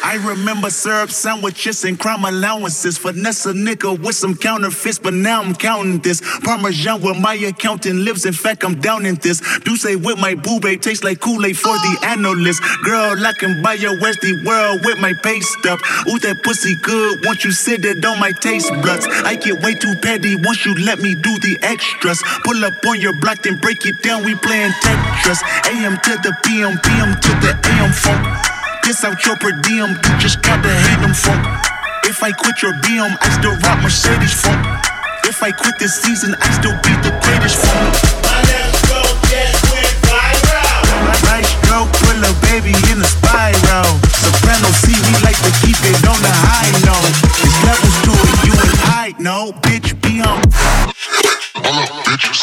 I remember syrup sandwiches and crime allowances. Finesse a nigga with some counterfeits, but now I'm counting this. Parmesan where my accountant lives, in fact I'm down in this. Douce with my boo babe, tastes like Kool-Aid for the analyst. Girl, I can buy your Westie world with my pay stuff. Ooh, that pussy good, once you sit it on my taste buds. I get way too petty once you let me do the extras. Pull up on your block, then break it down, we playing Tetris. AM to the PM, PM to the AM funk. Piss out your per diem, you just gotta hate them funk. If I quit your BM, I still rock Mercedes funk. If I quit this season, I still be the greatest funk. My left stroke just went viral. My right stroke put a baby in a spiral. Soprano C, we like to keep it on the high note. There's levels to it, you and I know, bitch, be on. All up bitches.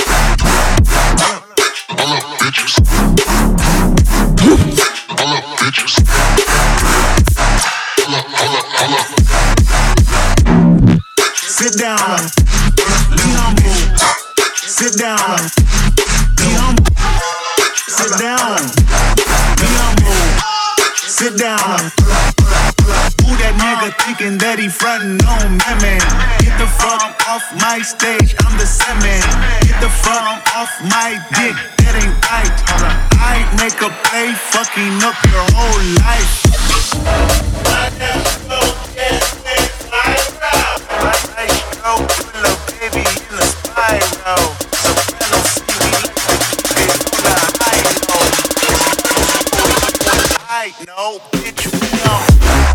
All up bitches. All up bitches. All up. Sit down, be humble. Sit down, be humble. Sit down, be humble. Sit down. Who that nigga thinking that he frontin' on me, man? Get the fuck off my stage, I'm the semen. Get the fuck off my dick, that ain't right. I make a play, fucking up your whole life. My left stroke just went viral. My right stroke put a baby in a spiral. Soprano C, we like to keep it on the high note. Bitch, we on.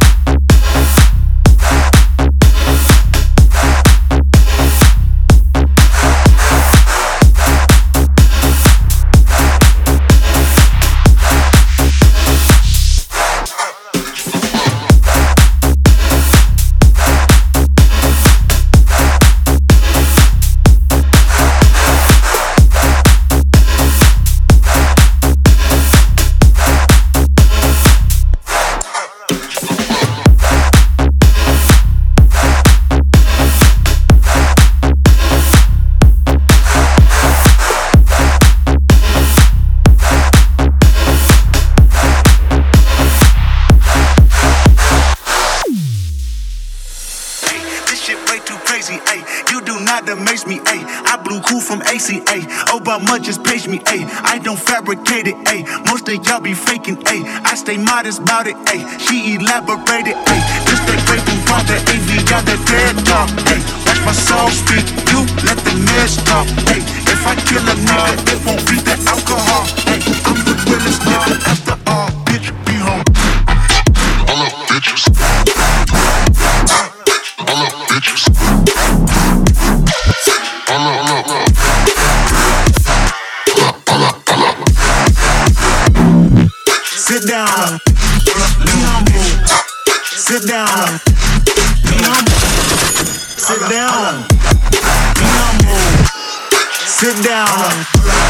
Obama just page me, ayy. I don't fabricate it, ayy. Most of y'all be faking, ayy. I stay modest about it, ayy. She elaborated, ayy. Just that great from the AV, got that dead talk, ayy. Watch my soul speak, you let the mess talk, ayy. If I kill a nigga, it won't be the alcohol, ayy. I'm the realest nigga after all, bitch, be home. All up bitches. All up bitches. All up. Sit down, be humble. Sit down, be humble. Sit down, be humble. Sit down.